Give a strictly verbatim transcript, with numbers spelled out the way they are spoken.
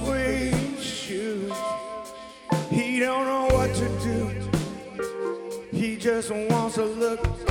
suede shoes. He don't know what to do. He just wants to look